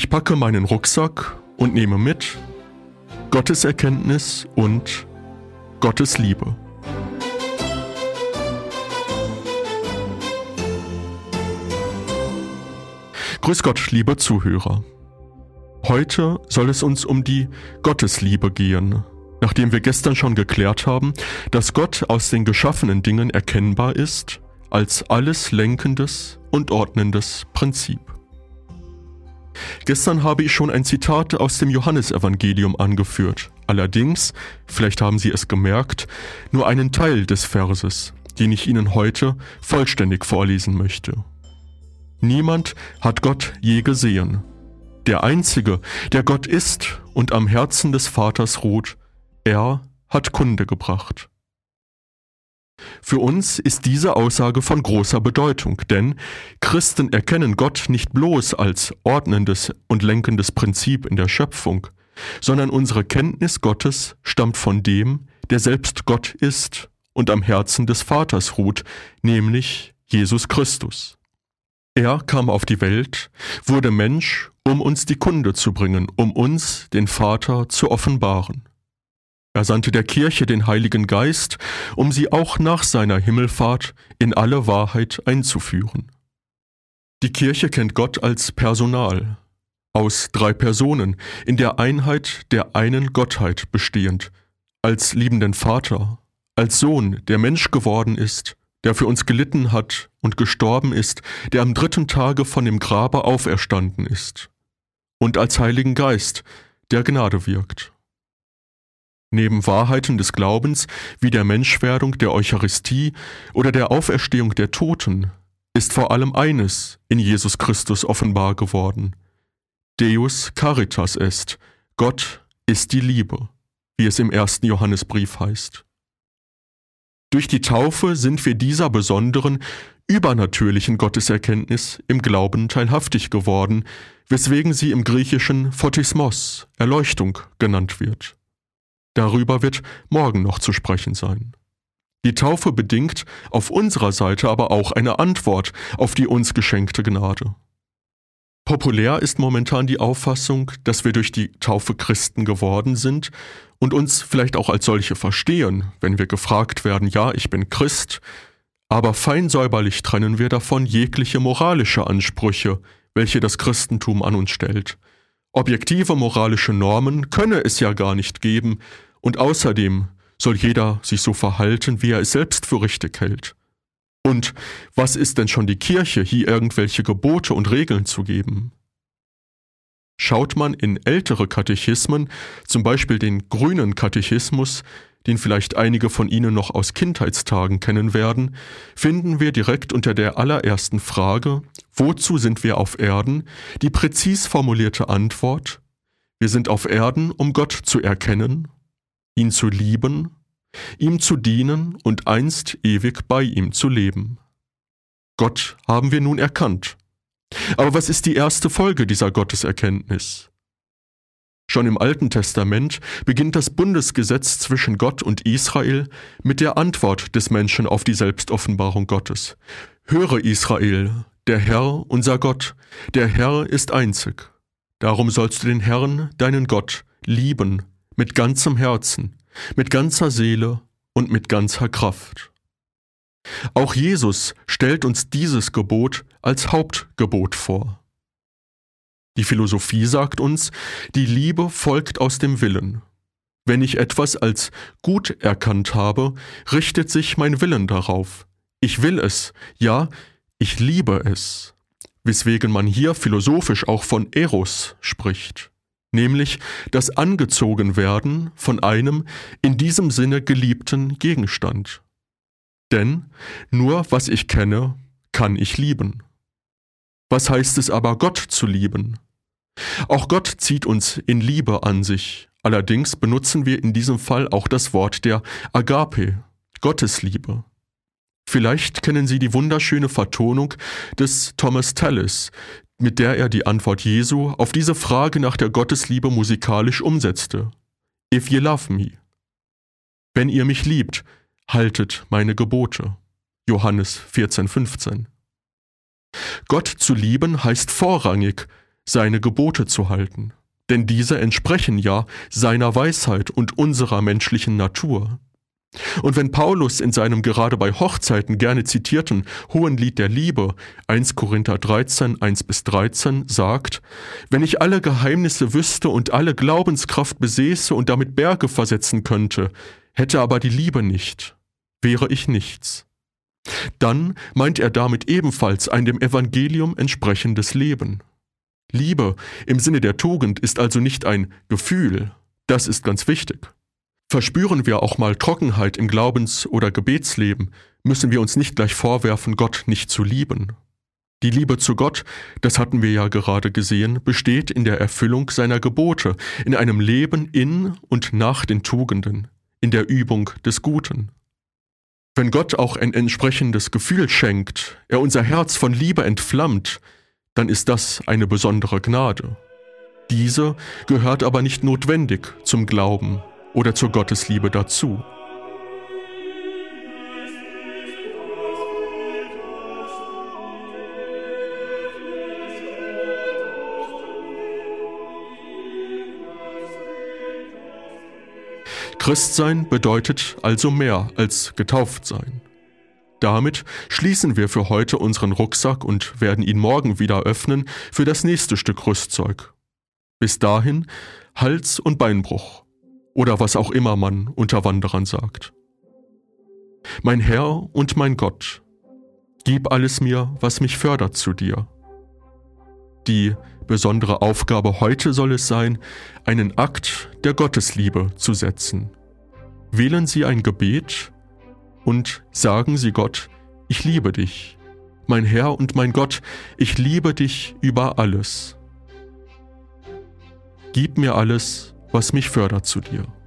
Ich packe meinen Rucksack und nehme mit Gottes Erkenntnis und Gottes Liebe. Grüß Gott, liebe Zuhörer. Heute soll es uns um die Gottesliebe gehen, nachdem wir gestern schon geklärt haben, dass Gott aus den geschaffenen Dingen erkennbar ist als alles lenkendes und ordnendes Prinzip. Gestern habe ich schon ein Zitat aus dem Johannesevangelium angeführt, allerdings, vielleicht haben Sie es gemerkt, nur einen Teil des Verses, den ich Ihnen heute vollständig vorlesen möchte. Niemand hat Gott je gesehen. Der Einzige, der Gott ist und am Herzen des Vaters ruht, er hat Kunde gebracht. Für uns ist diese Aussage von großer Bedeutung, denn Christen erkennen Gott nicht bloß als ordnendes und lenkendes Prinzip in der Schöpfung, sondern unsere Kenntnis Gottes stammt von dem, der selbst Gott ist und am Herzen des Vaters ruht, nämlich Jesus Christus. Er kam auf die Welt, wurde Mensch, um uns die Kunde zu bringen, um uns den Vater zu offenbaren. Er sandte der Kirche den Heiligen Geist, um sie auch nach seiner Himmelfahrt in alle Wahrheit einzuführen. Die Kirche kennt Gott als Personal, aus 3 Personen, in der Einheit der einen Gottheit bestehend, als liebenden Vater, als Sohn, der Mensch geworden ist, der für uns gelitten hat und gestorben ist, der am 3. Tage von dem Grabe auferstanden ist, und als Heiligen Geist, der Gnade wirkt. Neben Wahrheiten des Glaubens wie der Menschwerdung, der Eucharistie oder der Auferstehung der Toten ist vor allem eines in Jesus Christus offenbar geworden. Deus Caritas est, Gott ist die Liebe, wie es im 1. Johannesbrief heißt. Durch die Taufe sind wir dieser besonderen, übernatürlichen Gotteserkenntnis im Glauben teilhaftig geworden, weswegen sie im Griechischen Photismos, Erleuchtung, genannt wird. Darüber wird morgen noch zu sprechen sein. Die Taufe bedingt auf unserer Seite aber auch eine Antwort auf die uns geschenkte Gnade. Populär ist momentan die Auffassung, dass wir durch die Taufe Christen geworden sind und uns vielleicht auch als solche verstehen, wenn wir gefragt werden, ja, ich bin Christ, aber fein säuberlich trennen wir davon jegliche moralische Ansprüche, welche das Christentum an uns stellt. Objektive moralische Normen könne es ja gar nicht geben und außerdem soll jeder sich so verhalten, wie er es selbst für richtig hält. Und was ist denn schon die Kirche, hier irgendwelche Gebote und Regeln zu geben? Schaut man in ältere Katechismen, zum Beispiel den grünen Katechismus, den vielleicht einige von Ihnen noch aus Kindheitstagen kennen werden, finden wir direkt unter der allerersten Frage, wozu sind wir auf Erden, die präzis formulierte Antwort, wir sind auf Erden, um Gott zu erkennen, ihn zu lieben, ihm zu dienen und einst ewig bei ihm zu leben. Gott haben wir nun erkannt. Aber was ist die erste Folge dieser Gotteserkenntnis? Schon im Alten Testament beginnt das Bundesgesetz zwischen Gott und Israel mit der Antwort des Menschen auf die Selbstoffenbarung Gottes. Höre Israel, der Herr, unser Gott, der Herr ist einzig. Darum sollst du den Herrn, deinen Gott, lieben, mit ganzem Herzen, mit ganzer Seele und mit ganzer Kraft. Auch Jesus stellt uns dieses Gebot als Hauptgebot vor. Die Philosophie sagt uns, die Liebe folgt aus dem Willen. Wenn ich etwas als gut erkannt habe, richtet sich mein Willen darauf. Ich will es, ja, ich liebe es, weswegen man hier philosophisch auch von Eros spricht, nämlich das Angezogenwerden von einem in diesem Sinne geliebten Gegenstand. Denn nur was ich kenne, kann ich lieben. Was heißt es aber, Gott zu lieben? Auch Gott zieht uns in Liebe an sich, allerdings benutzen wir in diesem Fall auch das Wort der Agape, Gottesliebe. Vielleicht kennen Sie die wunderschöne Vertonung des Thomas Tallis, mit der er die Antwort Jesu auf diese Frage nach der Gottesliebe musikalisch umsetzte. If you love me. Wenn ihr mich liebt, haltet meine Gebote. Johannes 14,15. Gott zu lieben heißt vorrangig, seine Gebote zu halten, denn diese entsprechen ja seiner Weisheit und unserer menschlichen Natur. Und wenn Paulus in seinem gerade bei Hochzeiten gerne zitierten Hohenlied der Liebe 1 Korinther 13, 1-13 sagt, wenn ich alle Geheimnisse wüsste und alle Glaubenskraft besäße und damit Berge versetzen könnte, hätte aber die Liebe nicht, wäre ich nichts. Dann meint er damit ebenfalls ein dem Evangelium entsprechendes Leben. Liebe im Sinne der Tugend ist also nicht ein Gefühl, das ist ganz wichtig. Verspüren wir auch mal Trockenheit im Glaubens- oder Gebetsleben, müssen wir uns nicht gleich vorwerfen, Gott nicht zu lieben. Die Liebe zu Gott, das hatten wir ja gerade gesehen, besteht in der Erfüllung seiner Gebote, in einem Leben in und nach den Tugenden, in der Übung des Guten. Wenn Gott auch ein entsprechendes Gefühl schenkt, er unser Herz von Liebe entflammt, dann ist das eine besondere Gnade. Diese gehört aber nicht notwendig zum Glauben oder zur Gottesliebe dazu. Christsein bedeutet also mehr als getauft sein. Damit schließen wir für heute unseren Rucksack und werden ihn morgen wieder öffnen für das nächste Stück Rüstzeug. Bis dahin Hals- und Beinbruch oder was auch immer man unter Wanderern sagt. Mein Herr und mein Gott, gib alles mir, was mich fördert zu dir. Die besondere Aufgabe heute soll es sein, einen Akt der Gottesliebe zu setzen. Wählen Sie ein Gebet und sagen Sie Gott, ich liebe dich. Mein Herr und mein Gott, ich liebe dich über alles. Gib mir alles, was mich fördert zu dir.